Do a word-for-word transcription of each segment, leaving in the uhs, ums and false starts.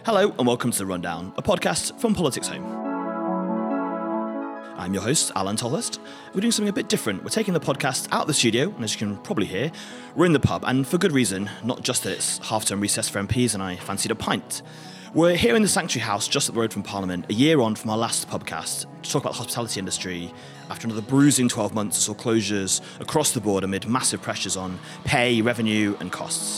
Hello and welcome to The Rundown, a podcast from Politics Home. I'm your host, Alan Tolhurst. We're doing something a bit different. We're taking the podcast out of the studio, and as you can probably hear, we're in the pub, and for good reason, not just that it's half-term recess for M Ps and I fancied a pint. We're here in the Sanctuary House, just up the road from Parliament, a year on from our last pubcast, to talk about the hospitality industry after another bruising twelve months that saw closures across the board amid massive pressures on pay, revenue and costs.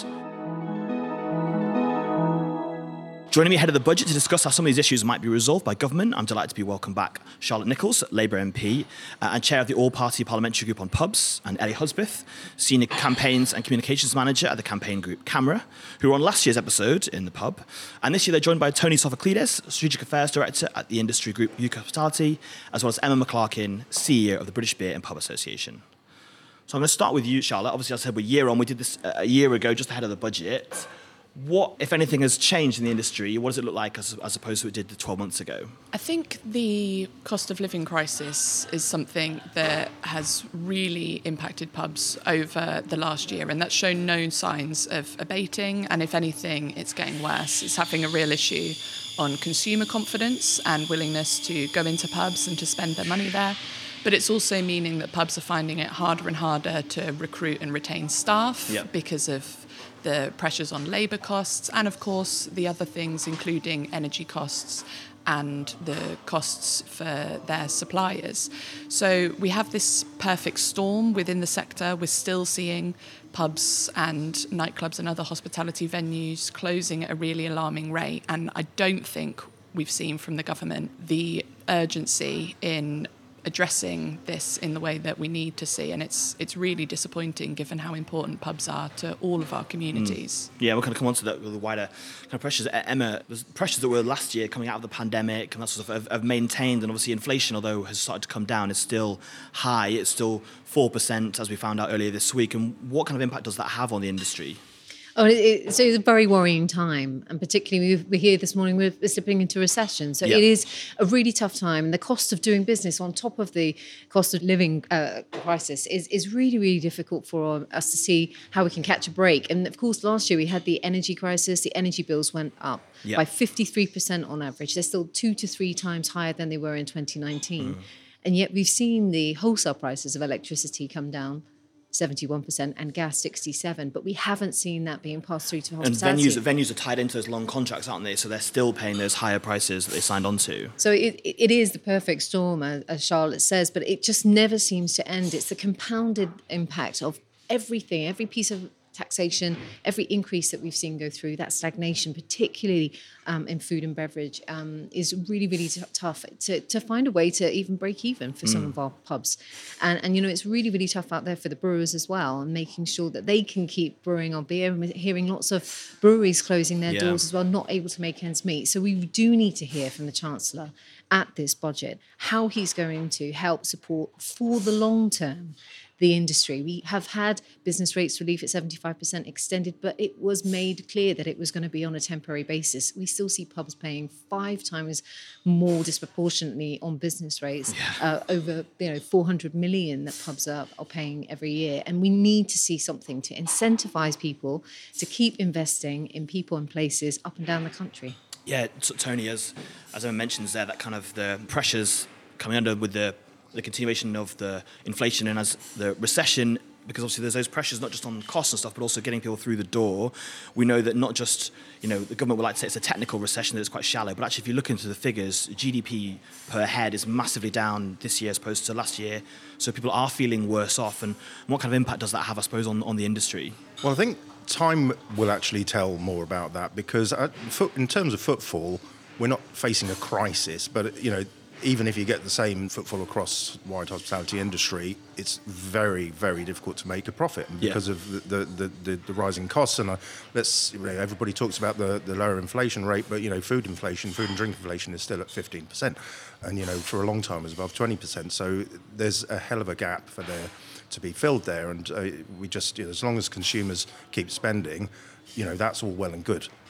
Joining me ahead of the budget to discuss how some of these issues might be resolved by government, I'm delighted to be welcome back Charlotte Nichols, Labour M P, uh, and Chair of the All-Party Parliamentary Group on Pubs, and Ellie Husbith, Senior Campaigns and Communications Manager at the campaign group CAMERA, who were on last year's episode in the pub. And this year they're joined by Tony Sophocledes, Strategic Affairs Director at the industry group U K Hospitality, as well as Emma McClarkin, C E O of the British Beer and Pub Association. So I'm going to start with you, Charlotte. Obviously, as I said, we're a year on. We did this a year ago, just ahead of the budget. What, if anything, has changed in the industry? What does it look like as, as opposed to what it did twelve months ago? I think the cost of living crisis is something that has really impacted pubs over the last year, and that's shown no signs of abating, and if anything, it's getting worse. It's having a real issue on consumer confidence and willingness to go into pubs and to spend their money there. But it's also meaning that pubs are finding it harder and harder to recruit and retain staff yep. because of the pressures on labour costs and, of course, the other things, including energy costs and the costs for their suppliers. So we have this perfect storm within the sector. We're still seeing pubs and nightclubs and other hospitality venues closing at a really alarming rate. And I don't think we've seen from the government the urgency in addressing this in the way that we need to see, and it's it's really disappointing given how important pubs are to all of our communities. Mm. Yeah, we're going to come on to that with the wider kind of pressures. Emma, the pressures that were last year coming out of the pandemic and that sort of have, have maintained, and obviously inflation, although has started to come down, is still high. It's still four percent, as we found out earlier this week. And what kind of impact does that have on the industry? Oh, it, so it's a very worrying time, and particularly we, we hear this morning we're slipping into recession. So yep. it is a really tough time, and the cost of doing business on top of the cost of living uh, crisis is, is really, really difficult for us to see how we can catch a break. And of course, last year we had the energy crisis. The energy bills went up yep. by fifty-three percent on average. They're still two to three times higher than they were in twenty nineteen. Mm. And yet we've seen the wholesale prices of electricity come down seventy-one percent and gas sixty-seven, but we haven't seen that being passed through to hospitality. And venues, venues are tied into those long contracts, aren't they? So they're still paying those higher prices that they signed on to. So it, it is the perfect storm, as Charlotte says, but it just never seems to end. It's the compounded impact of everything, every piece of taxation, every increase that we've seen go through, that stagnation, particularly um, in food and beverage, um, is really, really t- tough to, to find a way to even break even for mm. some of our pubs. And, and, you know, it's really, really tough out there for the brewers as well, and making sure that they can keep brewing our beer. And we're hearing lots of breweries closing their yeah. doors as well, not able to make ends meet. So we do need to hear from the Chancellor at this budget how he's going to help support for the long term the industry. We have had business rates relief at seventy-five percent extended, but it was made clear that it was going to be on a temporary basis. We still see pubs paying five times more disproportionately on business rates, yeah. uh, over you know four hundred million that pubs are, are paying every year. And we need to see something to incentivize people to keep investing in people and places up and down the country. Yeah, Tony, as as Emma mentions there, that kind of the pressures coming under with the the continuation of the inflation and as the recession, because obviously there's those pressures not just on costs and stuff, but also getting people through the door. We know that not just, you know, the government would like to say it's a technical recession, that it's quite shallow, but actually if you look into the figures, G D P per head is massively down this year as opposed to last year. So people are feeling worse off. And what kind of impact does that have, I suppose, on, on the industry? Well, I think time will actually tell more about that, because in terms of footfall, we're not facing a crisis, but, you know, even if you get the same footfall across wide hospitality industry, it's very, very difficult to make a profit because yeah. of the the, the, the rising costs. And uh, let's you know, everybody talks about the, the lower inflation rate, but you know, food inflation, food and drink inflation is still at fifteen percent, and you know, for a long time it was above twenty percent. So there's a hell of a gap for there to be filled there, and uh, we just you know, as long as consumers keep spending, you know, that's all well and good, but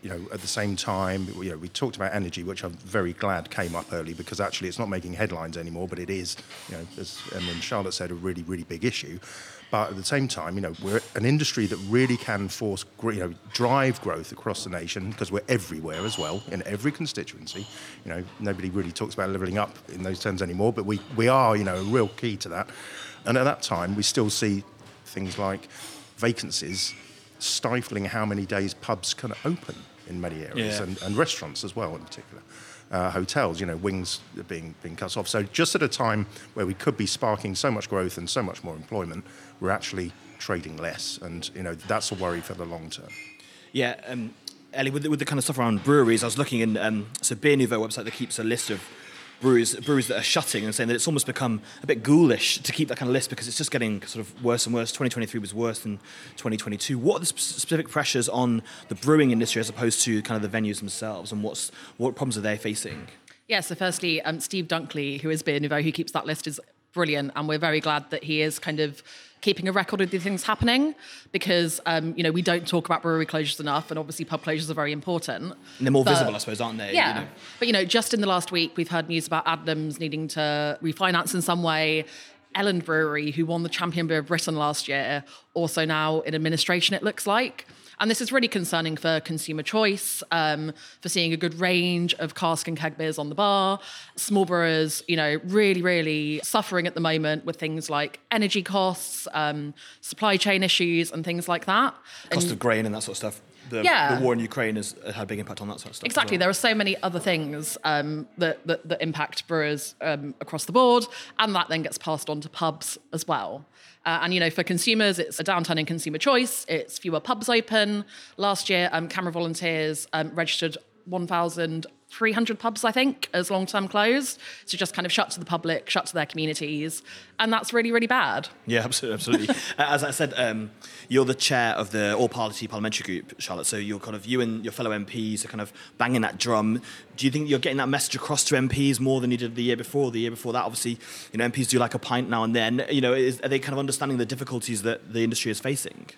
you know, at the same time, you know, we talked about energy, which I'm very glad came up early because actually it's not making headlines anymore, but it is, you know, as I mean, Charlotte said, a really, really big issue. But at the same time, you know, we're an industry that really can force, you know, drive growth across the nation because we're everywhere as well, in every constituency. You know, nobody really talks about levelling up in those terms anymore, but we, we are, you know, a real key to that. And at that time, we still see things like vacancies stifling how many days pubs can open in many areas, yeah. and, and restaurants as well in particular. Uh, hotels, you know, wings are being being cut off. So just at a time where we could be sparking so much growth and so much more employment, we're actually trading less, and you know that's a worry for the long term. Yeah, um, Ellie, with the, with the kind of stuff around breweries, I was looking in. Um, so Beer Nouveau website that keeps a list of breweries breweries that are shutting, and saying that it's almost become a bit ghoulish to keep that kind of list because it's just getting sort of worse and worse. twenty twenty-three was worse than twenty twenty-two. What are the sp- specific pressures on the brewing industry as opposed to kind of the venues themselves, and what's what problems are they facing? Yeah, so firstly, um, Steve Dunkley, who is Beer Nouveau, who keeps that list, is brilliant, and we're very glad that he is kind of keeping a record of these things happening because, um, you know, we don't talk about brewery closures enough, and obviously pub closures are very important. And they're more but, visible, I suppose, aren't they? Yeah. You know? But, you know, just in the last week, we've heard news about Adnams needing to refinance in some way. Ellen Brewery, who won the Champion Beer of Britain last year, also now in administration, it looks like. And this is really concerning for consumer choice, um, for seeing a good range of cask and keg beers on the bar. Small brewers, you know, really, really suffering at the moment with things like energy costs, um, supply chain issues and things like that. Cost and, of grain and that sort of stuff. The, yeah. the war in Ukraine has had a big impact on that sort of stuff. Exactly. Well. There are so many other things um, that, that, that impact brewers um, across the board, and that then gets passed on to pubs as well. Uh, and, you know, for consumers, it's a downturn in consumer choice. It's fewer pubs open. Last year, um, CAMRA volunteers um, registered one thousand three hundred pubs, I think, as long-term closed. So just kind of shut to the public, shut to their communities. And that's really, really bad. Yeah, absolutely. absolutely. As I said, um, you're the chair of the all-party parliamentary group, Charlotte. So you're kind of, you and your fellow M Ps are kind of banging that drum. Do you think you're getting that message across to M Ps more than you did the year before? The year before that, obviously, you know, M Ps do like a pint now and then. You know, is, are they kind of understanding the difficulties that the industry is facing?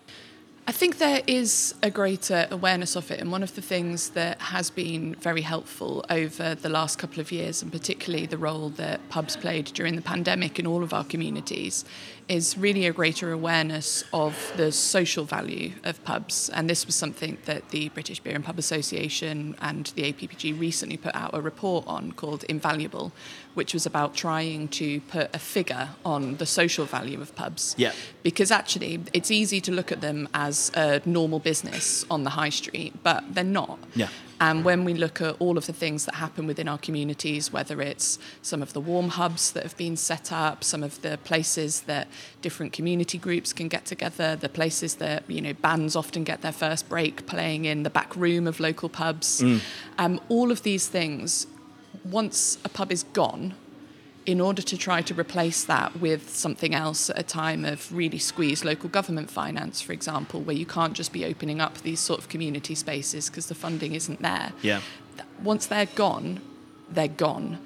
I think there is a greater awareness of it, and one of the things that has been very helpful over the last couple of years, and particularly the role that pubs played during the pandemic in all of our communities, is really a greater awareness of the social value of pubs. And this was something that the British Beer and Pub Association and the A P P G recently put out a report on called Invaluable, which was about trying to put a figure on the social value of pubs. Yeah. Because actually, it's easy to look at them as a normal business on the high street, but they're not. Yeah. And when we look at all of the things that happen within our communities, whether it's some of the warm hubs that have been set up, some of the places that different community groups can get together, the places that, you know, bands often get their first break playing in the back room of local pubs, mm. um, all of these things, once a pub is gone, in order to try to replace that with something else at a time of really squeezed local government finance, for example, where you can't just be opening up these sort of community spaces because the funding isn't there. Yeah. Once they're gone, they're gone.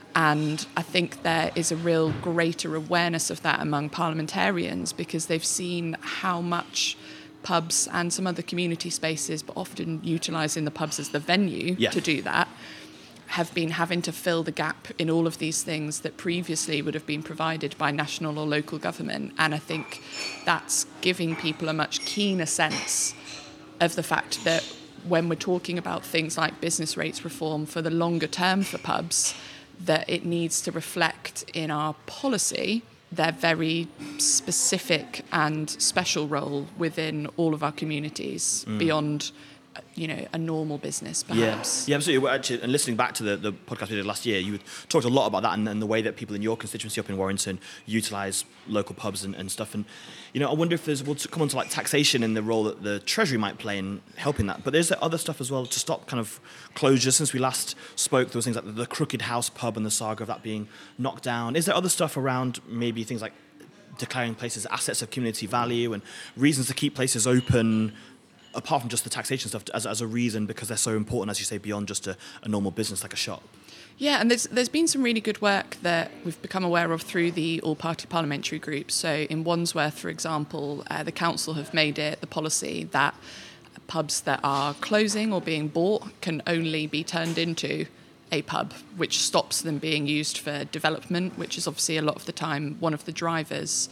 And I think there is a real greater awareness of that among parliamentarians because they've seen how much pubs and some other community spaces, but often utilising the pubs as the venue yeah. to do that, have been having to fill the gap in all of these things that previously would have been provided by national or local government. And I think that's giving people a much keener sense of the fact that when we're talking about things like business rates reform for the longer term for pubs, that it needs to reflect in our policy their very specific and special role within all of our communities mm. beyond, you know, a normal business, perhaps. Yeah, yeah, absolutely. Well, actually, and listening back to the, the podcast we did last year, you talked a lot about that and, and the way that people in your constituency up in Warrington utilise local pubs and, and stuff. And, you know, I wonder if there's, we'll come on to like taxation and the role that the Treasury might play in helping that. But there's other stuff as well to stop kind of closures. Since we last spoke, there was things like the Crooked House pub and the saga of that being knocked down. Is there other stuff around maybe things like declaring places assets of community value and reasons to keep places open, apart from just the taxation stuff, as, as a reason because they're so important, as you say, beyond just a, a normal business like a shop? Yeah, and there's there's been some really good work that we've become aware of through the all-party parliamentary group. So in Wandsworth, for example, uh, the council have made it the policy that pubs that are closing or being bought can only be turned into a pub, which stops them being used for development, which is obviously a lot of the time one of the drivers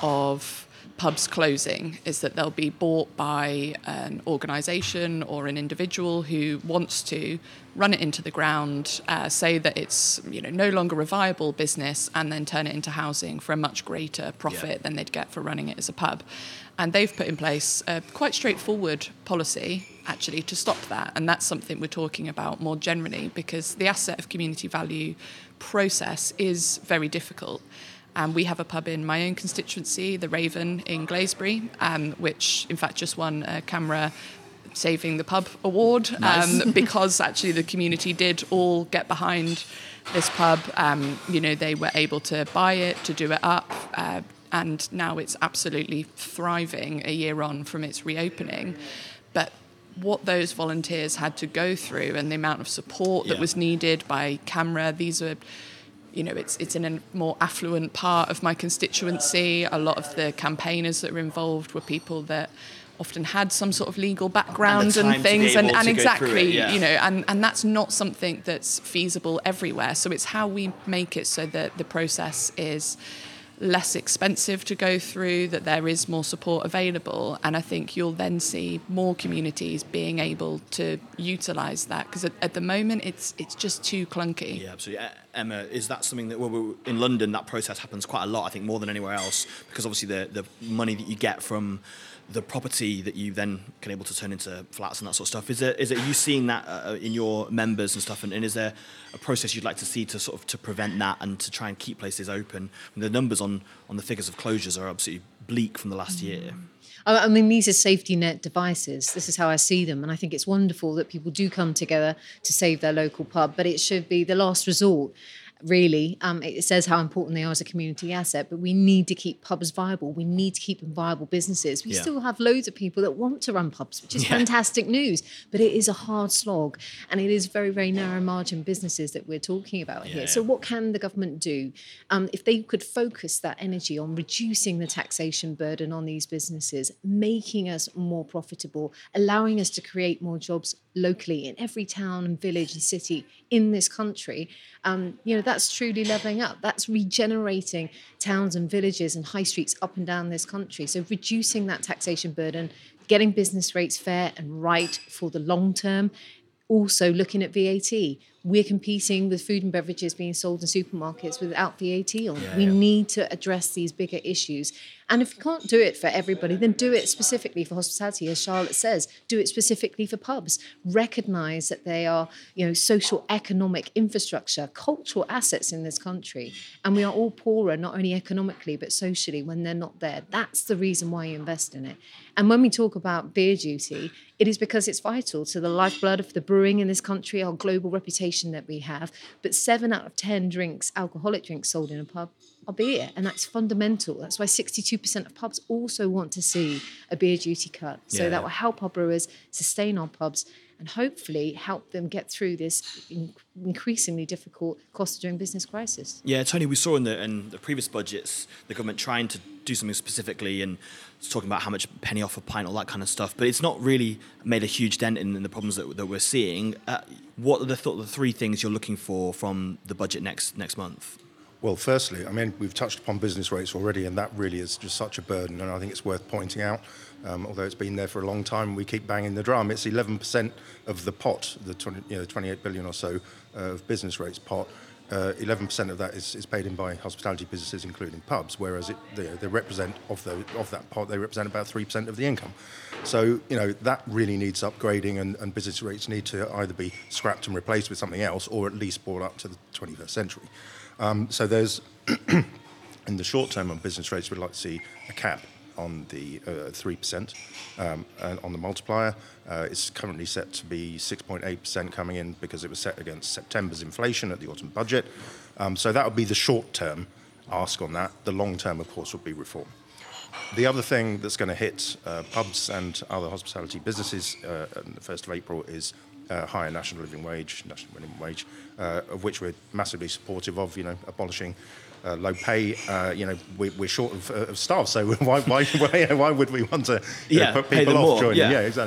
of pubs closing, is that they'll be bought by an organisation or an individual who wants to run it into the ground, uh, say that it's you know no longer a viable business, and then turn it into housing for a much greater profit yeah. than they'd get for running it as a pub. And they've put in place a quite straightforward policy, actually, to stop that. And that's something we're talking about more generally, because the asset of community value process is very difficult. And we have a pub in my own constituency, the Raven in Glaisbury, um, which in fact just won a CAMRA Saving the Pub award, nice. um, because actually the community did all get behind this pub. Um, you know, they were able to buy it, to do it up, uh, and now it's absolutely thriving a year on from its reopening. But what those volunteers had to go through and the amount of support that yeah. was needed by CAMRA, these are, you know, it's it's in a more affluent part of my constituency. A lot of the campaigners that were involved were people that often had some sort of legal background and, and things, and, and exactly, it, yeah. you know, and, and that's not something that's feasible everywhere. So it's how we make it so that the process is less expensive to go through, that there is more support available, and I think you'll then see more communities being able to utilise that, because at, at the moment it's it's just too clunky. Yeah, absolutely. Emma, is that something that, well, we're, in London that process happens quite a lot, I think more than anywhere else, because obviously the, the money that you get from the property that you then can able to turn into flats and that sort of stuff. Is it, is it, are you seeing that uh, in your members and stuff? And, and is there a process you'd like to see to sort of to prevent that and to try and keep places open? And the numbers on, on the figures of closures are absolutely bleak from the last mm. year. I mean, these are safety net devices. This is how I see them. And I think it's wonderful that people do come together to save their local pub, but it should be the last resort. Really, um, it says how important they are as a community asset, but we need to keep pubs viable. We need to keep them viable businesses. We yeah. still have loads of people that want to run pubs, which is yeah. fantastic news, but it is a hard slog, and it is very, very narrow margin businesses that we're talking about yeah, here. Yeah. So what can the government do? Um, if they could focus that energy on reducing the taxation burden on these businesses, making us more profitable, allowing us to create more jobs locally in every town and village and city in this country, um, you know, that's truly levelling up. That's regenerating towns and villages and high streets up and down this country. So reducing that taxation burden, getting business rates fair and right for the long term. Also looking at V A T. We're competing with food and beverages being sold in supermarkets without V A T on. Yeah, we yeah. need to address these bigger issues. And if you can't do it for everybody, then do it specifically for hospitality, as Charlotte says. Do it specifically for pubs. Recognise that they are, you know, social, economic infrastructure, cultural assets in this country. And we are all poorer, not only economically, but socially when they're not there. That's the reason why you invest in it. And when we talk about beer duty, it is because it's vital to the lifeblood of the brewing in this country, our global reputation that we have. But seven out of ten drinks, alcoholic drinks sold in a pub, are beer, and that's fundamental. That's why sixty-two percent of pubs also want to see a beer duty cut. So yeah. that will help our brewers sustain our pubs and hopefully help them get through this in- increasingly difficult cost of doing business crisis. Yeah, Tony, we saw in the, in the previous budgets the government trying to do something specifically and talking about how much penny off a pint, all that kind of stuff, but it's not really made a huge dent in, in the problems that, that we're seeing. Uh, what are the, th- the three things you're looking for from the budget next next month? Well, firstly, I mean, we've touched upon business rates already, and that really is just such a burden, and I think it's worth pointing out. Um, although it's been there for a long time, we keep banging the drum. It's eleven percent of the pot, the twenty, you know, twenty-eight billion or so uh, of business rates pot. Uh, eleven percent of that is, is paid in by hospitality businesses, including pubs, whereas it, they, they represent, of, the, of that pot, they represent about three percent of the income. So, you know, that really needs upgrading, and, and business rates need to either be scrapped and replaced with something else, or at least brought up to the twenty-first century. Um, so there's, in the short term on business rates, we'd like to see a cap on the uh, three percent um, and on the multiplier. Uh, it's currently set to be six point eight percent coming in because it was set against September's inflation at the autumn budget. Um, so that would be the short term ask on that. The long term, of course, would be reform. The other thing that's going to hit uh, pubs and other hospitality businesses uh, on the first of April is Uh, higher national living wage, national minimum wage, uh, of which we're massively supportive of, you know, abolishing uh, low pay. Uh, you know, we, we're short of, uh, of staff, so why, why, why, why would we want to you yeah, know, put people off more. joining? Yeah, yeah exactly.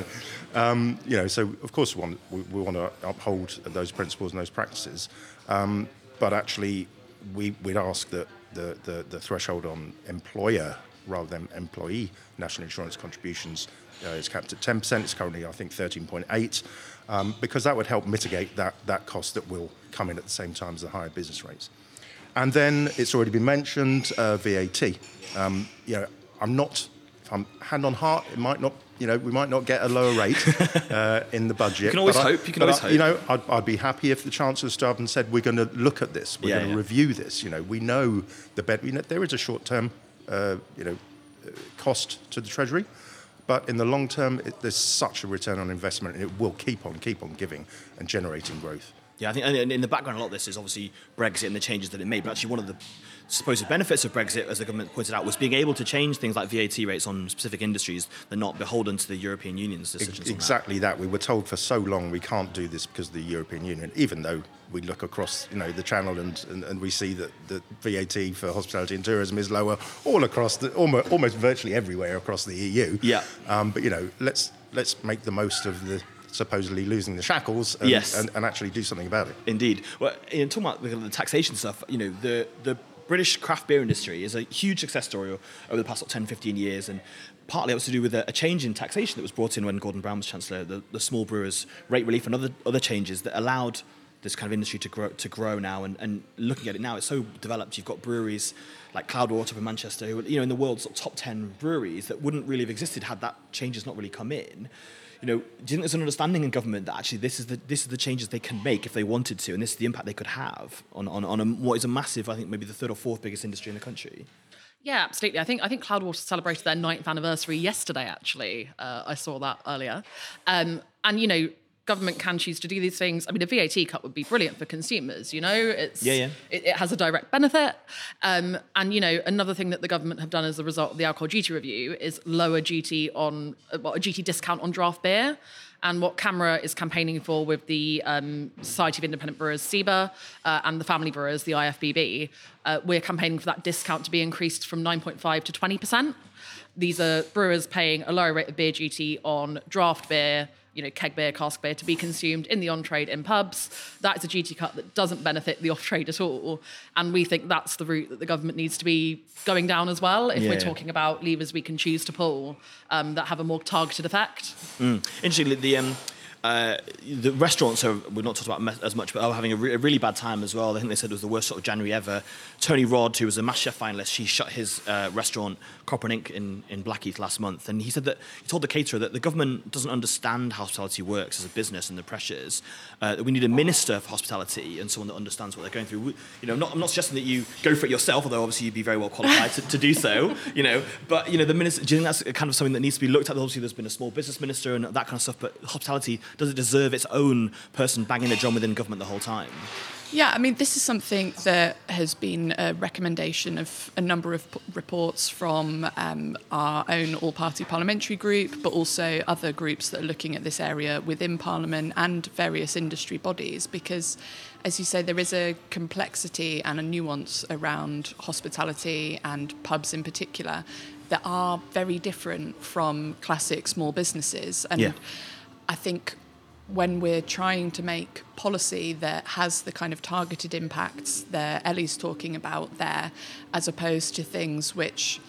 Um, you know, so of course we want, we, we want to uphold those principles and those practices, um, but actually we, we'd ask that the, the, the threshold on employer rather than employee national insurance contributions uh, is capped at ten percent. It's currently, I think, thirteen point eight, um, because that would help mitigate that, that cost that will come in at the same time as the higher business rates. And then it's already been mentioned, uh, V A T. Um, you know, I'm not, if I'm hand on heart, it might not, you know, we might not get a lower rate uh, in the budget. You can always but hope. I, You can but always I, hope. You know, I'd, I'd be happy if the Chancellor stood up and said, we're going to look at this. We're Yeah, going to yeah. review this. You know, we know the bet. You know, there is a short-term, uh, you know, uh, cost to the Treasury. But in the long term, it, there's such a return on investment, and it will keep on, keep on giving and generating growth. Yeah, I think and in the background, a lot of this is obviously Brexit and the changes that it made. But actually, one of the supposed benefits of Brexit, as the government pointed out, was being able to change things like V A T rates on specific industries that are not beholden to the European Union's decisions. Ex- exactly that. We were told for so long we can't do this because of the European Union, even though we look across, you know, the channel and, and, and we see that the V A T for hospitality and tourism is lower all across the almost, almost virtually everywhere across the E U. Yeah. Um, but you know, let's let's make the most of the supposedly losing the shackles and, Yes. and, and actually do something about it. Indeed. Well, in talking about the, the taxation stuff, you know, the the British craft beer industry is a huge success story over the past like, ten, fifteen years, and partly it was to do with a, a change in taxation that was brought in when Gordon Brown was Chancellor, the, the small brewers rate relief and other other changes that allowed this kind of industry to grow to grow now. And, and looking at it now, it's so developed. You've got breweries like Cloudwater in Manchester, who, you know, in the world's sort of top ten breweries that wouldn't really have existed had that changes not really come in. You know, do you think there's an understanding in government that actually this is the this is the changes they can make if they wanted to, and this is the impact they could have on on, on a, what is a massive, I think maybe the third or fourth biggest industry in the country? Yeah, absolutely. I think I think Cloudwater celebrated their ninth anniversary yesterday. Actually, uh, I saw that earlier, um, and you know, government can choose to do these things. I mean, a V A T cut would be brilliant for consumers. You know, it's Yeah, yeah. It, it has a direct benefit, um, and you know, another thing that the government have done as a result of the alcohol duty review is lower duty on uh, well, a duty discount on draft beer. And what CAMRA is campaigning for with the um, Society of Independent Brewers, S I B A, uh, and the Family Brewers, the I F B B, uh, we're campaigning for that discount to be increased from nine point five to twenty percent. These are brewers paying a lower rate of beer duty on draft beer, you know, keg beer, cask beer, to be consumed in the on-trade in pubs. That is a duty cut that doesn't benefit the off-trade at all. And we think that's the route that the government needs to be going down as well, if Yeah. we're talking about levers we can choose to pull um, that have a more targeted effect. Mm. Interestingly, the um, uh, the restaurants are, we're not talking about me- as much, but are having a, re- a really bad time as well. I think they said it was the worst sort of January ever. Tony Rod, who was a MasterChef finalist, she shut his uh, restaurant, Copper and Ink, in, in Blackheath last month. And he said that, he told the caterer that the government doesn't understand how hospitality works as a business and the pressures. Uh, that we need a minister for hospitality and someone that understands what they're going through. We, you know, not, I'm not suggesting that you go for it yourself, although obviously you'd be very well qualified to, to do so, you know. But, you know, the minister, do you think that's kind of something that needs to be looked at? Obviously, there's been a small business minister and that kind of stuff, but hospitality, does it deserve its own person banging the drum within government the whole time? Yeah, I mean, this is something that has been a recommendation of a number of p- reports from um, our own all-party parliamentary group, but also other groups that are looking at this area within Parliament and various industry bodies, because, as you say, there is a complexity and a nuance around hospitality and pubs in particular that are very different from classic small businesses. And Yeah. I think when we're trying to make policy that has the kind of targeted impacts that Ellie's talking about there, as opposed to things which,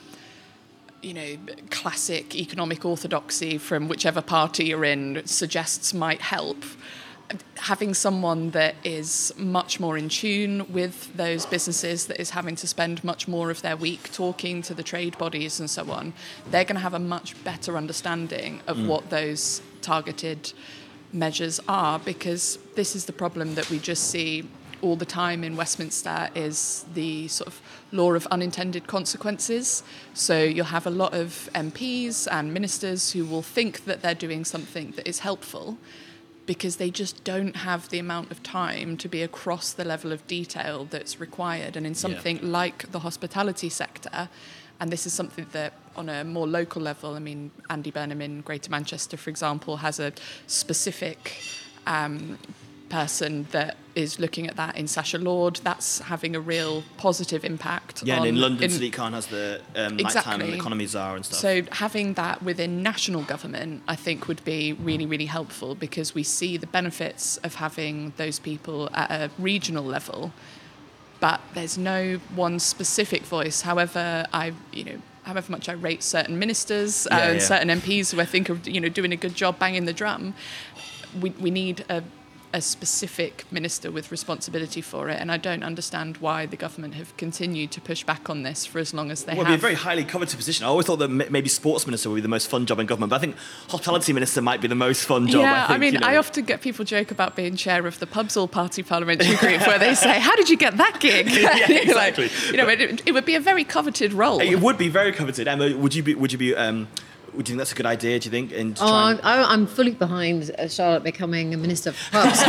you know, classic economic orthodoxy from whichever party you're in suggests might help, having someone that is much more in tune with those businesses, that is having to spend much more of their week talking to the trade bodies and so on, they're going to have a much better understanding of mm. what those targeted measures are, because this is the problem that we just see all the time in Westminster, is the sort of law of unintended consequences. So you'll have a lot of M Ps and ministers who will think that they're doing something that is helpful because they just don't have the amount of time to be across the level of detail that's required. And in something yeah. like the hospitality sector, and this is something that on a more local level, I mean, Andy Burnham in Greater Manchester, for example, has a specific um, person that is looking at that in Sacha Lord. That's having a real positive impact. Yeah, on, and in London, in, Sadiq Khan has the um, exactly. nighttime economy czar and stuff. So having that within national government, I think, would be really, really helpful, because we see the benefits of having those people at a regional level, but there's no one specific voice. However, I, you know, however much I rate certain ministers uh, Yeah, and yeah. certain M Ps who I think are, you know, doing a good job banging the drum, we we need a a specific minister with responsibility for it, and I don't understand why the government have continued to push back on this for as long as they Well, have. it'd be a very highly coveted position. I always thought that m- maybe sports minister would be the most fun job in government, but I think hospitality minister might be the most fun job. Yeah, I, think, I mean, you know. I often get people joke about being chair of the Pubs All Party parliamentary group, where they say, "How did you get that gig?" Yeah, exactly. Like, you know, it, it would be a very coveted role. It would be very coveted. Emma, would you be? Would you be? Um, would you think that's a good idea? Do you think? And to Oh, try I'm, and- I'm fully behind uh, Charlotte becoming a minister for pubs. Um,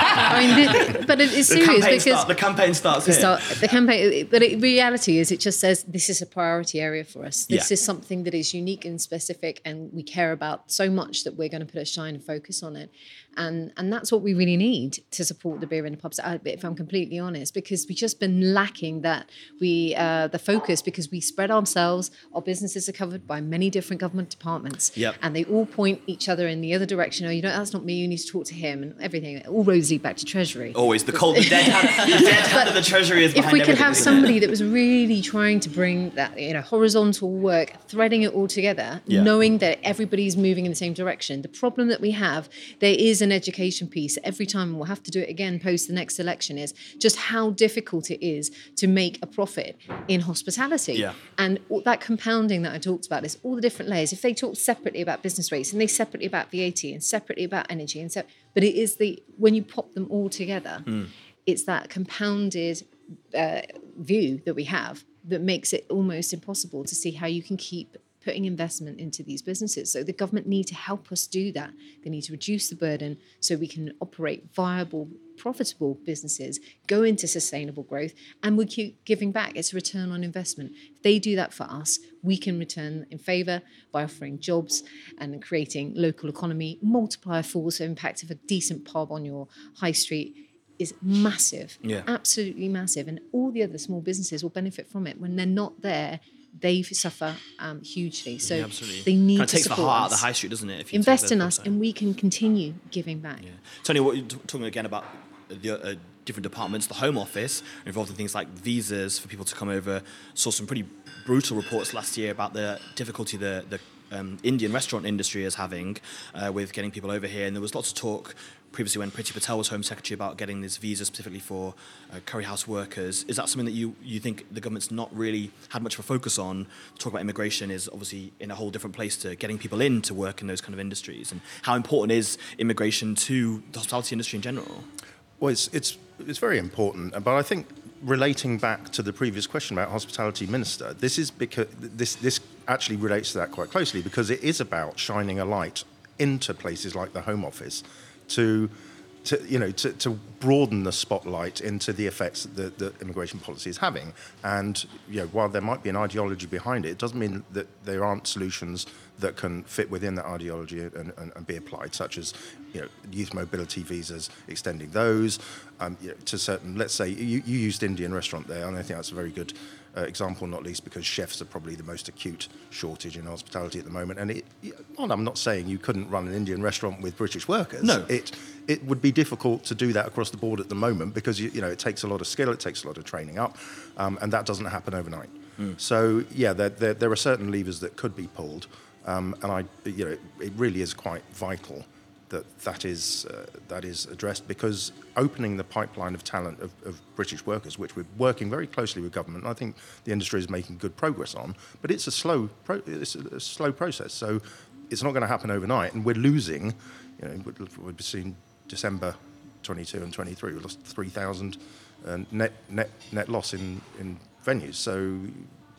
I mean, th- but it is the serious campaign because start, the campaign starts the, here. start, the campaign. But it, reality is, it just says this is a priority area for us. This Yeah. is something that is unique and specific, and we care about so much that we're going to put a shine and focus on it. And and that's what we really need to support the beer in the pubs. I- If I'm completely honest, because we've just been lacking that we uh, the focus, because we spread ourselves. Our businesses are covered by many different government departments. Yep. And they all point each other in the other direction. Oh, you know, that's not me. You need to talk to him, and everything. All roads lead back to Treasury. Always the cold, the dead hand, the dead hand of the Treasury is If behind we could everything, have isn't it? somebody that was really trying to bring that, you know, horizontal work, threading it all together, Yeah. knowing that everybody's moving in the same direction. The problem that we have, there is an education piece every time, and we'll have to do it again post the next election, is just how difficult it is to make a profit in hospitality. Yeah. And all that compounding that I talked about is all the different layers. If they talk separately about business rates, and they separately about V A T, and separately about energy, and so, but it is the, when you pop them all together, it's that compounded uh, view that we have that makes it almost impossible to see how you can keep putting investment into these businesses. So the government need to help us do that. They need to reduce the burden so we can operate viable, profitable businesses, go into sustainable growth, and we keep giving back. It's a return on investment. If they do that for us, we can return in favour by offering jobs and creating local economy, multiplier force impact of a decent pub on your high street is massive, Yeah. absolutely massive. And all the other small businesses will benefit from it. When they're not there, they suffer um, hugely. So Yeah, absolutely. they need Kind of to takes the support heart out of us. the high street, doesn't it? If you Invest take in the us, website. and we can continue giving back. Yeah. Tony, what you're t- talking again about the uh, different departments, the Home Office, involved in things like visas for people to come over. Saw some pretty brutal reports last year about the difficulty the, the um, Indian restaurant industry is having uh, with getting people over here. And there was lots of talk previously when Priti Patel was Home Secretary about getting this visa specifically for uh, curry house workers. Is that something that you, you think the government's not really had much of a focus on? Talk about immigration is obviously in a whole different place to getting people in to work in those kind of industries. And how important is immigration to the hospitality industry in general? Well, it's, it's, it's very important, but I think relating back to the previous question about hospitality minister, this is because this, this actually relates to that quite closely, because it is about shining a light into places like the Home Office to, to you know, to, to broaden the spotlight into the effects that, that immigration policy is having. And you know, while there might be an ideology behind it, it doesn't mean that there aren't solutions that can fit within that ideology and, and, and be applied, such as you know, youth mobility visas, extending those um, you know, to certain. Let's say you, you used Indian restaurant there, and I think that's a very good uh, example, not least because chefs are probably the most acute shortage in hospitality at the moment. And it, well, I'm not saying you couldn't run an Indian restaurant with British workers. No, it it would be difficult to do that across the board at the moment because you, you know it takes a lot of skill, it takes a lot of training up, um, and that doesn't happen overnight. Mm. So yeah, there, there there are certain levers that could be pulled. Um, and I, you know, it really is quite vital that that is uh, that is addressed, because opening the pipeline of talent of, of British workers, which we're working very closely with government, and I think the industry is making good progress on, but it's a slow pro- it's a, a slow process. So it's not going to happen overnight, and we're losing. You know, we've seen December twenty-two and twenty-three, we lost three thousand uh, net net net loss in in venues. So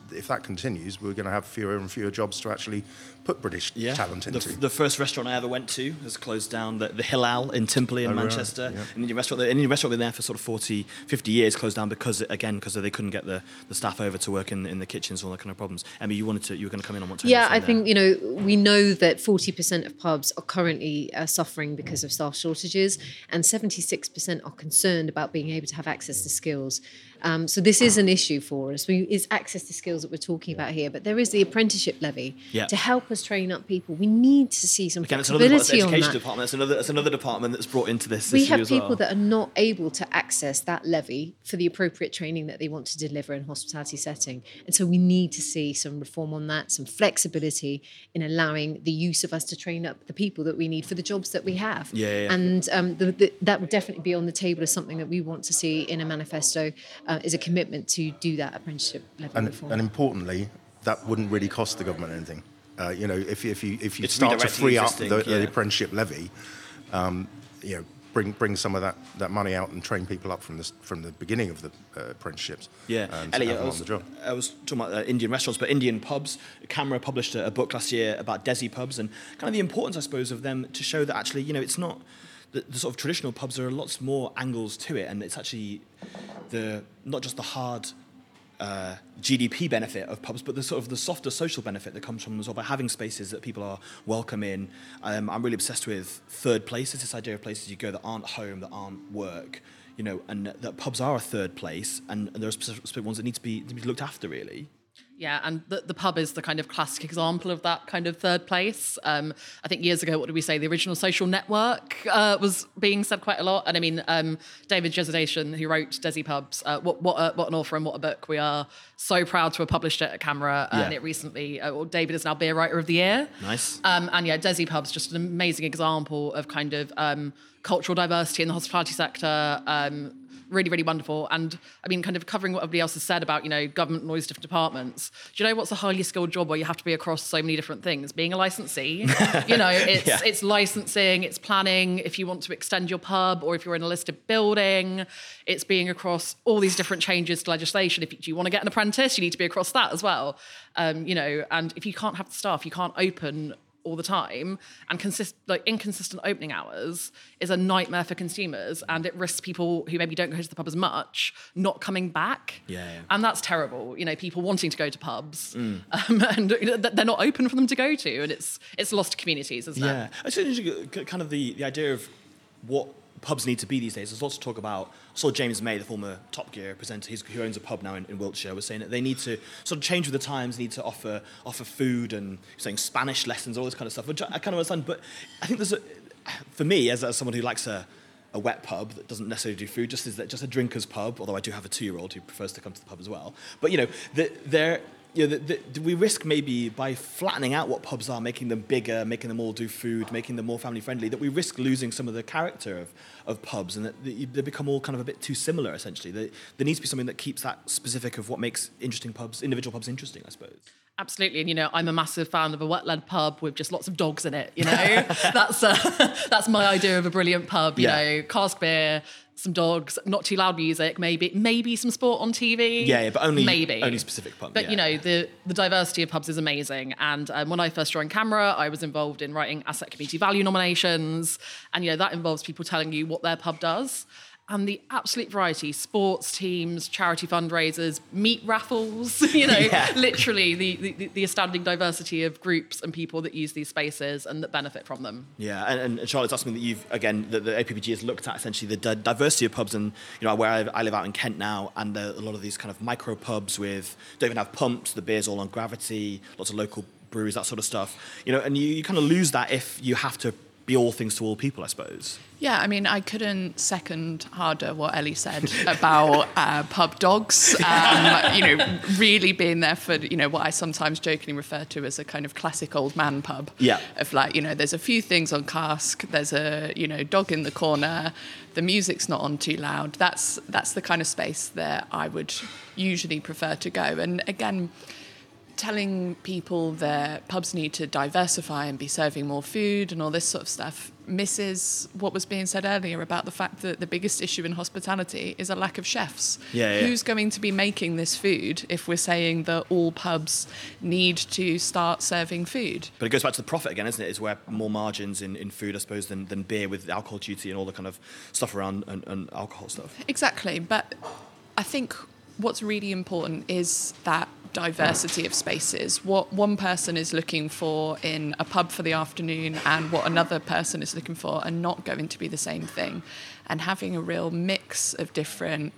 if that continues, we're going to have fewer and fewer jobs to actually put British Yeah. talent The, into. the first restaurant I ever went to has closed down, the, the Hillal in Timperley in Oh, right. Manchester. Yeah. An Indian restaurant, an Indian restaurant been there for sort of forty, fifty years, closed down because, again, because they couldn't get the, the staff over to work in, in the kitchens, all that kind of problems. Emmy, you wanted to, you were going to come in on what Tony Yeah, was saying I think, there. you know, we know that forty percent of pubs are currently uh, suffering because of staff shortages, and seventy-six percent are concerned about being able to have access to skills. Um, so this is an issue for us. We, it's access to skills that we're talking about here, but there is the apprenticeship levy Yeah. to help us train up people. We need to see some Again, it's another that's the flexibility on education that. department. That's another, that's another department that's brought into this We issue have as people well. that are not able to access that levy for the appropriate training that they want to deliver in a hospitality setting. And so we need to see some reform on that, some flexibility in allowing the use of us to train up the people that we need for the jobs that we have. Yeah, yeah, yeah. And um, the, the, that would definitely be on the table as something that we want to see in a manifesto, uh, is a commitment to do that apprenticeship level And, reform. and importantly, that wouldn't really cost the government anything. Uh, you know, if, if you if you It's start to redirecting free up existing, the, yeah. the apprenticeship levy, um, you know, bring bring some of that, that money out and train people up from this from the beginning of the uh, apprenticeships. Yeah, and Elliot, have I them was, on the job. I was talking about uh, Indian restaurants, but Indian pubs. Camera published a, a book last year about Desi pubs and kind of the importance, I suppose, of them to show that actually, you know, it's not the, the sort of traditional pubs. There are lots more angles to it, and it's actually the not just the hard uh, G D P benefit of pubs, but the sort of the softer social benefit that comes from them as well by having spaces that people are welcome in. Um, I'm really obsessed with third places, this idea of places you go that aren't home, that aren't work, you know, and that pubs are a third place, and, and there are specific, specific ones that need to be, to be looked after, really. Yeah, and the, the pub is the kind of classic example of that kind of third place. Um, I think years ago, what did we say? The original Social Network uh, was being said quite a lot. And I mean, um, David Jesudation, who wrote Desi Pubs, uh, what what, a, what an author and what a book. We are so proud to have published it at Camera. Uh, Yeah. And it recently, uh, well, David is now Beer Writer of the Year. Nice. Um, and yeah, Desi Pubs, just an amazing example of kind of um, cultural diversity in the hospitality sector. Um, really, really wonderful. And I mean, kind of covering what everybody else has said about, you know, government and all these different departments. Do you know what's a highly skilled job where you have to be across so many different things? Being a licensee, you know, it's Yeah. it's licensing, it's planning if you want to extend your pub or if you're in a listed building, it's being across all these different changes to legislation. If you want to get an apprentice, you need to be across that as well. Um, you know, and if you can't have the staff, you can't open all the time, and consist like inconsistent opening hours is a nightmare for consumers, and it risks people who maybe don't go to the pub as much not coming back. Yeah, yeah. And that's terrible. You know, people wanting to go to pubs, Mm. um, and you know, they're not open for them to go to, and it's it's lost to communities, isn't it? Yeah, it's interesting, uh, kind of the, the idea of what pubs need to be these days. There's lots of talk about, I saw James May, the former Top Gear presenter, he's, who owns a pub now in, in Wiltshire, was saying that they need to sort of change with the times, need to offer offer food and saying Spanish lessons, all this kind of stuff, which I, I kind of understand. But I think there's a, for me, as, as someone who likes a, a wet pub that doesn't necessarily do food, just is that just a drinker's pub, although I do have a two-year-old who prefers to come to the pub as well. But, you know, the, they're... You know, the, the, we risk maybe by flattening out what pubs are, making them bigger, making them all do food, making them more family friendly, that we risk losing some of the character of, of pubs, and that they, they become all kind of a bit too similar, essentially. They, there needs to be something that keeps that specific of what makes interesting pubs, individual pubs interesting, I suppose. Absolutely, and you know, I'm a massive fan of a wet-led pub with just lots of dogs in it. You know, that's uh, that's my idea of a brilliant pub. You Yeah. know, cask beer, some dogs, not too loud music, maybe maybe some sport on T V. Yeah, yeah, but only maybe only specific pubs. But yeah. you know, the the diversity of pubs is amazing. And um, when I first joined Camera, I was involved in writing asset community value nominations, and you know that involves people telling you what their pub does. And the absolute variety, sports teams, charity fundraisers, meat raffles, you know, Yeah. literally the, the, the astounding diversity of groups and people that use these spaces and that benefit from them. Yeah, and, and Charlotte, that's something that you've, again, that the A P P G has looked at, essentially, the di- diversity of pubs. And, you know, where I, I live out in Kent now, and uh, a lot of these kind of micro pubs with, don't even have pumps, the beer's all on gravity, lots of local breweries, that sort of stuff. You know, and you, you kind of lose that if you have to be all things to all people, I suppose. Yeah, I mean, I couldn't second harder what Ellie said about uh, pub dogs. Um, you know, really being there for, you know, what I sometimes jokingly refer to as a kind of classic old man pub. Yeah. Of like, you know, there's a few things on cask. There's a, you know, dog in the corner. The music's not on too loud. That's that's the kind of space that I would usually prefer to go. And again, telling people that pubs need to diversify and be serving more food and all this sort of stuff misses what was being said earlier about the fact that the biggest issue in hospitality is a lack of chefs. Yeah, yeah. Who's going to be making this food if we're saying that all pubs need to start serving food? But it goes back to the profit again, isn't it? It's where more margins in, in food, I suppose, than, than beer with the alcohol duty and all the kind of stuff around and, and alcohol stuff. Exactly. But I think what's really important is that diversity of spaces. What one person is looking for in a pub for the afternoon and what another person is looking for are not going to be the same thing. And having a real mix of different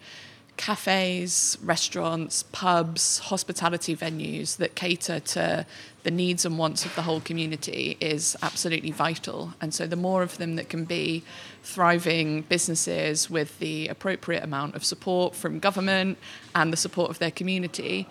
cafes, restaurants, pubs, hospitality venues that cater to the needs and wants of the whole community is absolutely vital. And so the more of them that can be thriving businesses with the appropriate amount of support from government and the support of their community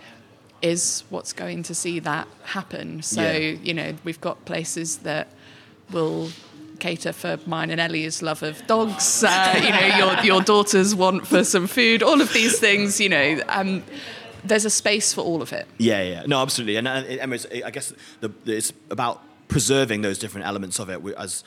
is what's going to see that happen. So, Yeah. you know, we've got places that will cater for mine and Ellie's love of dogs, uh, you know, your your daughter's want for some food, all of these things, you know, um, there's a space for all of it. Yeah, yeah. No, absolutely. And, and Emma, it's- I guess the, it's about preserving those different elements of it. We- As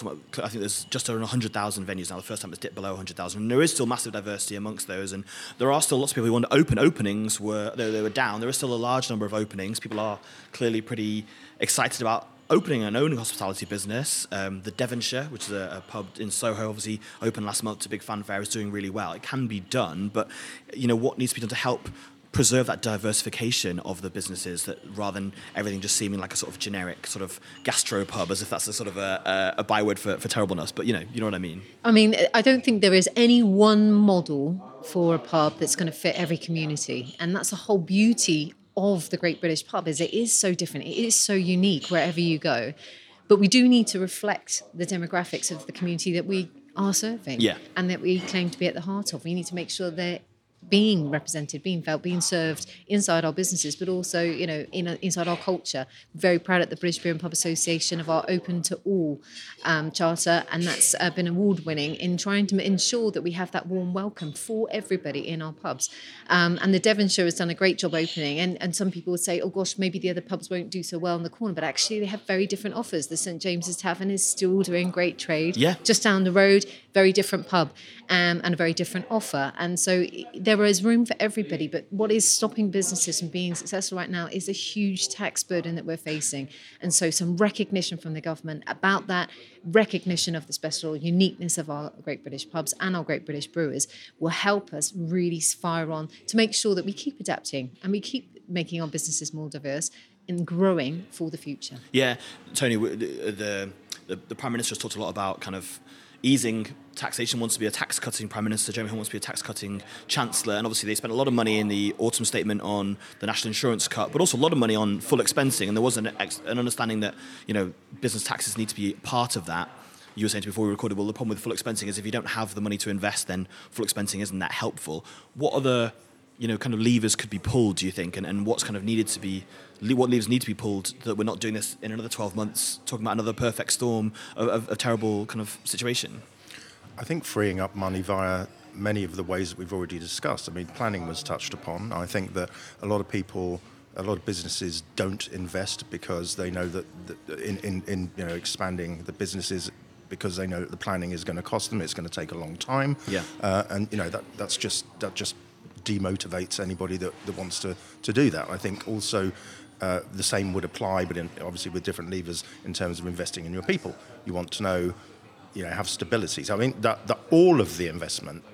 I think there's just over one hundred thousand venues now. The first time it's dipped below one hundred thousand. And there is still massive diversity amongst those. And there are still lots of people who want to open. Openings were, though they were down, there is still a large number of openings. People are clearly pretty excited about opening and owning a hospitality business. Um, the Devonshire, which is a, a pub in Soho, obviously opened last month to big fanfare, is doing really well. It can be done, but you know what needs to be done to help preserve that diversification of the businesses, that rather than everything just seeming like a sort of generic sort of gastro pub, as if that's a sort of a, a, a byword for, for terribleness. But you know, you know what I mean. I mean, I don't think there is any one model for a pub that's going to fit every community. And that's the whole beauty of the Great British Pub, is it is so different. It is so unique wherever you go. But we do need to reflect the demographics of the community that we are serving, Yeah. and that we claim to be at the heart of. We need to make sure they're being represented, being felt, being served inside our businesses, but also, you know, in a, inside our culture. Very proud at the British Beer and Pub Association of our Open to All um, charter, and that's uh, been award-winning in trying to ensure that we have that warm welcome for everybody in our pubs. Um, and the Devonshire has done a great job opening, and, and some people would say, oh gosh, maybe the other pubs won't do so well in the corner, but actually they have very different offers. The St James's Tavern is still doing great trade. Yeah. Just down the road, very different pub, um, and a very different offer. And so there is room for everybody, but what is stopping businesses from being successful right now is a huge tax burden that we're facing. And so some recognition from the government about that, recognition of the special uniqueness of our Great British pubs and our Great British brewers will help us really fire on to make sure that we keep adapting and we keep making our businesses more diverse and growing for the future. Yeah, Tony, w- the, the, the, the Prime Minister has talked a lot about kind of easing taxation, wants to be a tax-cutting Prime Minister. Jeremy Hunt wants to be a tax-cutting Chancellor. And obviously they spent a lot of money in the autumn statement on the national insurance cut, but also a lot of money on full expensing. And there was an, ex- an understanding that, you know, business taxes need to be part of that. You were saying to me before we recorded, well, the problem with full expensing is if you don't have the money to invest, then full expensing isn't that helpful. What other, you know, kind of levers could be pulled, do you think? And, and what's kind of needed to be, what levers need to be pulled that we're not doing this in another twelve months, talking about another perfect storm of, of, of terrible kind of situation? I think freeing up money via many of the ways that we've already discussed. I mean, planning was touched upon. I think that a lot of people, a lot of businesses don't invest because they know that, that in, in, in you know expanding the businesses, because they know that the planning is going to cost them. It's going to take a long time. Yeah. Uh, and you know that that's just that just demotivates anybody that, that wants to to do that. I think also. Uh, the same would apply, but in, obviously with different levers in terms of investing in your people. You want to know, you know, have stability. So I mean, that, that all of the investment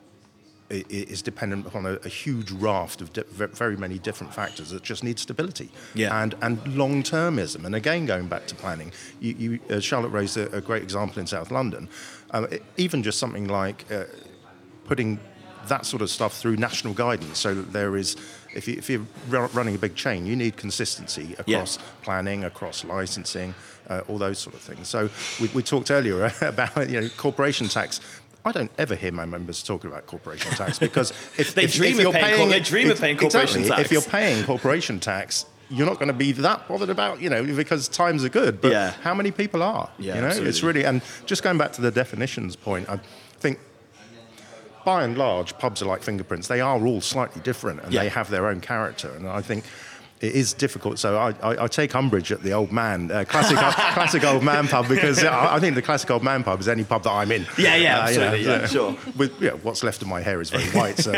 i- is dependent upon a, a huge raft of di- very many different factors that just need stability Yeah. and and long-termism. And again, going back to planning, you, you uh, Charlotte raised a, a great example in South London. Um, it, even just something like uh, putting that sort of stuff through national guidance, so that there is, if, you, if you're ru- running a big chain, you need consistency across Yeah. planning, across licensing, uh, all those sort of things. So we, we talked earlier about you know corporation tax. I don't ever hear my members talking about corporation tax because if They if, dream if of you're paying paying, cor- they dream of paying corporation exactly, tax. If you're paying corporation tax, you're not going to be that bothered about, you know, because times are good. But Yeah. how many people are? Yeah, you know, absolutely. it's really, and just going back to the definitions point, I think by and large, pubs are like fingerprints. They are all slightly different and Yeah. they have their own character. And I think it is difficult. So I, I, I take umbrage at the old man, uh, classic classic old man pub, because I, I think the classic old man pub is any pub that I'm in. Yeah, yeah, uh, absolutely, you know, yeah, sure. With, yeah, what's left of my hair is very white. So.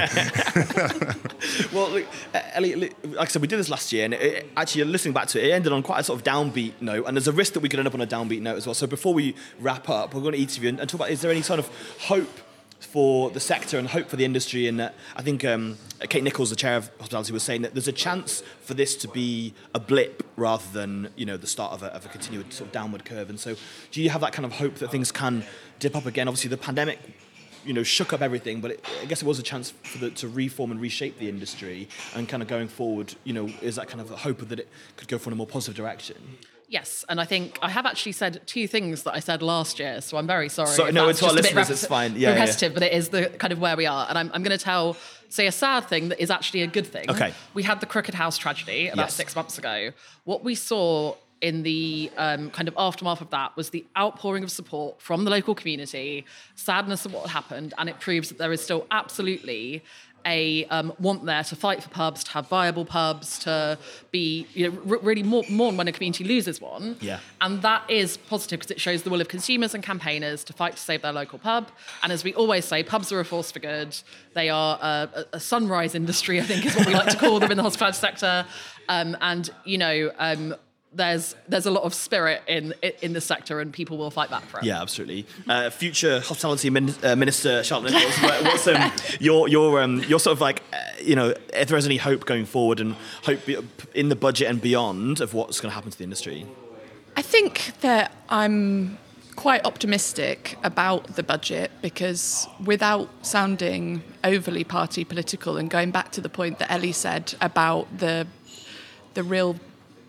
Well, look, uh, Ellie, like I said, we did this last year, and it, it, actually, listening back to it, it ended on quite a sort of downbeat note, and there's a risk that we could end up on a downbeat note as well. So before we wrap up, we're going to each of you and, and talk about, is there any sort of hope for the sector and hope for the industry? And uh, I think um, Kate Nichols, the chair of hospitality, was saying that there's a chance for this to be a blip rather than, you know, the start of a, of a continued sort of downward curve. And so do you have that kind of hope that things can dip up again? Obviously, the pandemic, you know, shook up everything, but it, I guess it was a chance for the, to reform and reshape the industry. And kind of going forward, you know, is that kind of a hope that it could go for in a more positive direction? Yes, and I think I have actually said two things that I said last year, so I'm very sorry. So, if no, that's it's our just a bit listeners, it's fine. Yeah, repetitive, yeah. but it is the kind of where we are. And I'm, I'm going to tell, say, a sad thing that is actually a good thing. Okay. We had the Crooked House tragedy about Yes. six months ago. What we saw in the um, kind of aftermath of that was the outpouring of support from the local community, sadness of what had happened, and it proves that there is still absolutely a um, want there to fight for pubs, to have viable pubs, to be, you know, r- really mourn, mourn when a community loses one. Yeah. And that is positive because it shows the will of consumers and campaigners to fight to save their local pub. And as we always say, pubs are a force for good. They are a, a sunrise industry, I think is what we like to call them in the hospitality sector. Um, and, you know, um, there's there's a lot of spirit in in the sector, and people will fight back for it. Yeah, absolutely. Uh, future hospitality min- uh, minister Charlotte Nichols, what- what's um, your your um, your sort of like, uh, you know, if there is any hope going forward and hope be- in the budget and beyond of what's going to happen to the industry? I think that I'm quite optimistic about the budget, because without sounding overly party political, and going back to the point that Ellie said about the the real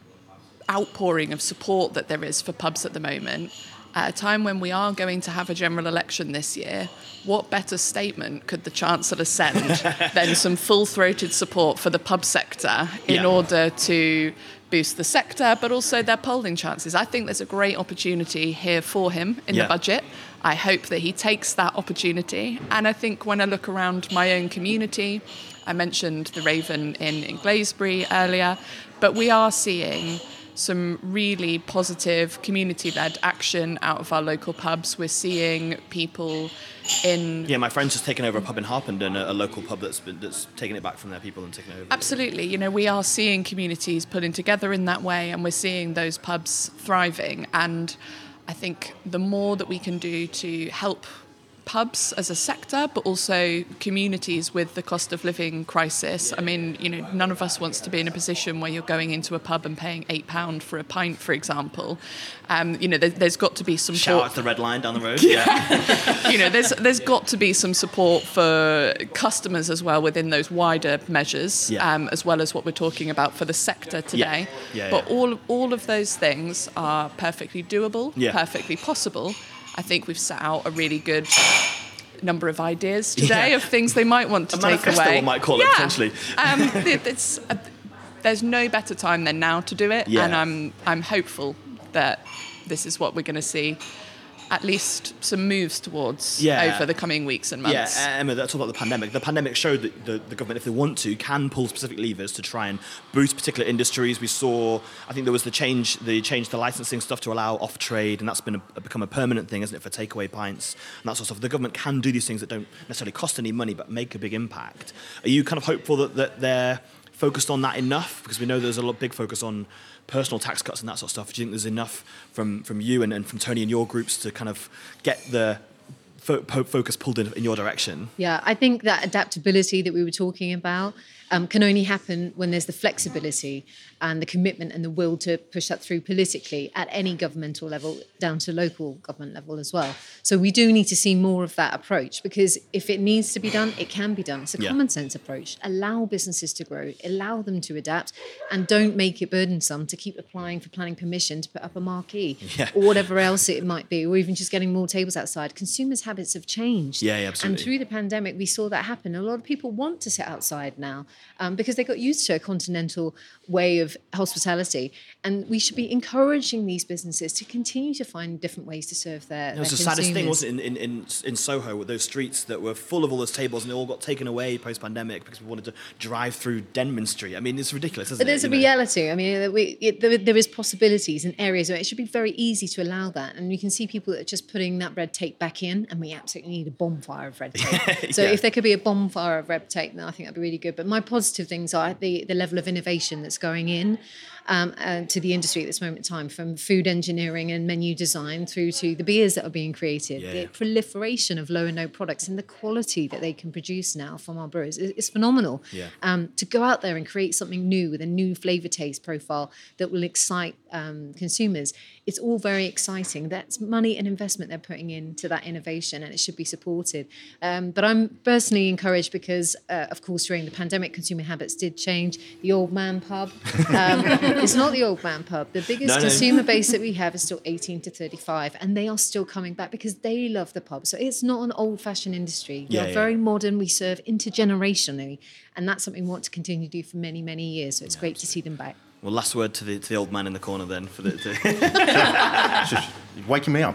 outpouring of support that there is for pubs at the moment, at a time when we are going to have a general election this year, what better statement could the Chancellor send than some full-throated support for the pub sector in Yeah. order to boost the sector, but also their polling chances? I think there's a great opportunity here for him in Yeah. the budget. I hope that he takes that opportunity. And I think when I look around my own community, I mentioned the Raven in, in Glaisbury earlier, but we are seeing some really positive community-led action out of our local pubs. We're seeing people in... Yeah, my friend's just taken over a pub in Harpenden, a, a local pub that's been, that's taken it back from their people and taken it over. Absolutely. You know, we are seeing communities pulling together in that way, and we're seeing those pubs thriving. And I think the more that we can do to help pubs as a sector, but also communities with the cost of living crisis. I mean, you know, none of us wants to be in a position where you're going into a pub and paying eight pounds for a pint, for example. Um, you know, there, there's got to be some Shout support. out to the Red Line down the road. Yeah. You know, there's there's got to be some support for customers as well within those wider measures, Yeah. um, as well as what we're talking about for the sector today. Yeah, yeah, but yeah. all all of those things are perfectly doable, Yeah. perfectly possible. I think we've set out a really good number of ideas today Yeah. of things they might want to A take manifesto, away. one might call it, Yeah. potentially. Um, it- it's, uh, there's no better time than now to do it, Yeah. and I'm I'm hopeful that this is what we're going to see. At least some moves towards Yeah. over the coming weeks and months. Yeah, Emma, that's all about the pandemic. The pandemic showed that the, the government, if they want to, can pull specific levers to try and boost particular industries. We saw, I think there was the change, the change to licensing stuff to allow off trade, and that's been a, become a permanent thing, isn't it, for takeaway pints and that sort of stuff. The government can do these things that don't necessarily cost any money, but make a big impact. Are you kind of hopeful that, that they're focused on that enough? Because we know there's a lot big focus on personal tax cuts and that sort of stuff. Do you think there's enough from, from you and, and from Tony and your groups to kind of get the fo- po- focus pulled in, in your direction? Yeah, I think that adaptability that we were talking about um, can only happen when there's the flexibility and the commitment and the will to push that through politically at any governmental level, down to local government level as well. So we do need to see more of that approach, because if it needs to be done, it can be done. It's a Yeah. common sense approach. Allow businesses to grow, allow them to adapt, and don't make it burdensome to keep applying for planning permission to put up a marquee Yeah. or whatever else it might be, or even just getting more tables outside. Consumers' habits have changed. Yeah, yeah, absolutely. And through the pandemic, we saw that happen. A lot of people want to sit outside now. um, because they got used to a continental way of hospitality. And we should be encouraging these businesses to continue to find different ways to serve their, It was their the saddest thing, consumers. wasn't it, in, in, in, in Soho, with those streets that were full of all those tables and they all got taken away post-pandemic because we wanted to drive through Denman Street. I mean, it's ridiculous, isn't But there's it? a You know? reality. I mean, we, it, there, there is possibilities in areas where it should be very easy to allow that. And you can see people that are just putting that red tape back in, and we absolutely need a bonfire of red tape. So Yeah. if there could be a bonfire of red tape, then I think that'd be really good. But my positive things are the, the level of innovation that's going in um, uh, to the industry at this moment in time, from food engineering and menu design through to the beers that are being created, Yeah. the proliferation of low and no products and the quality that they can produce now from our brewers is, is phenomenal. Yeah. Um, to go out there and create something new with a new flavour taste profile that will excite um, consumers, it's all very exciting. That's money and investment they're putting into that innovation, and it should be supported. Um, but I'm personally encouraged because, uh, of course, during the pandemic, consumer habits did change. The old man pub, um, it's not the old man pub. The biggest No, no. consumer base that we have is still eighteen to thirty-five, and they are still coming back because they love the pub. So it's not an old-fashioned industry. We Yeah, are yeah. very modern. We serve intergenerationally, and that's something we want to continue to do for many, many years. So it's great to see them back. Well, last word to the, to the old man in the corner then. For the, to You're waking me up.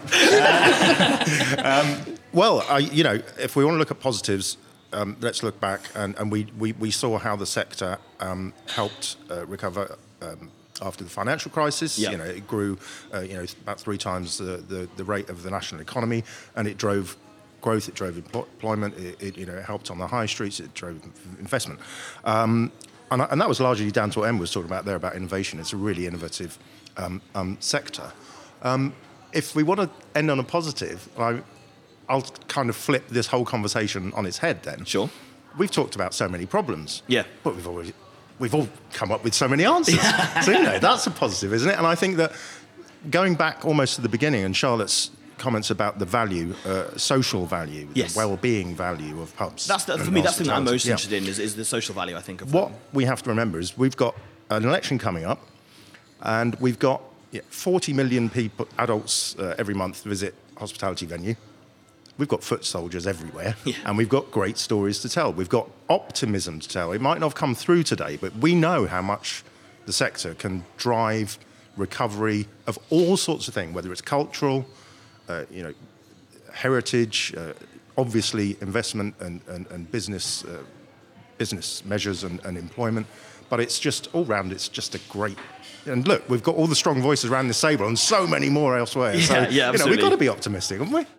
um, well, I, you know, if we want to look at positives, um, let's look back, and, and we, we, we saw how the sector um, helped uh, recover um, after the financial crisis. Yeah. You know, it grew, uh, you know, about three times the, the, the rate of the national economy, and it drove growth, it drove employ- employment, it, it, you know, it helped on the high streets, it drove investment. Um, And, and that was largely down to what Em was talking about there about innovation. It's a really innovative um, um, sector. Um, if we want to end on a positive, I, I'll kind of flip this whole conversation on its head then. Sure. We've talked about so many problems. Yeah. But we've always, we've all come up with so many answers. So, you know, that's a positive, isn't it? And I think that going back almost to the beginning, and Charlotte's comments about the value, uh, social value, Yes. the well-being value of pubs. that's the, for and me, that's the thing that I'm most hospitality. Yeah. interested in is, is the social value, I think, of What them. we have to remember is we've got an election coming up, and we've got yeah, forty million people, adults uh, every month visit hospitality venue. We've got foot soldiers everywhere, Yeah. and we've got great stories to tell. We've got optimism to tell. It might not have come through today, but we know how much the sector can drive recovery of all sorts of things, whether it's cultural, uh, you know, heritage, uh, obviously investment and, and, and business uh, business measures and, and employment. But it's just all round, it's just a great... And look, we've got all the strong voices around this table and so many more elsewhere. Yeah, so, yeah, you know, absolutely. we've got to be optimistic, haven't we?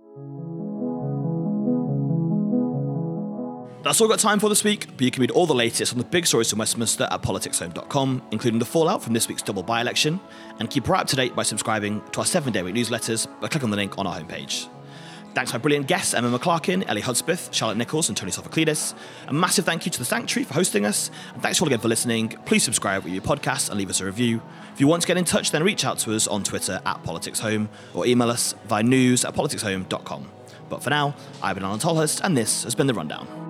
That's all we've got time for this week, but you can read all the latest on the big stories from Westminster at politics home dot com, including the fallout from this week's double by-election, and keep right up to date by subscribing to our seven-day week newsletters by clicking on the link on our homepage. Thanks to my brilliant guests, Emma McClarkin, Ellie Hudspeth, Charlotte Nichols, and Tony Sophocleidis. A massive thank you to The Sanctuary for hosting us, and thanks all again for listening. Please subscribe with your podcast and leave us a review. If you want to get in touch, then reach out to us on Twitter at PoliticsHome or email us via news at politics home dot com. But for now, I've been Alan Tolhurst, and this has been The Rundown.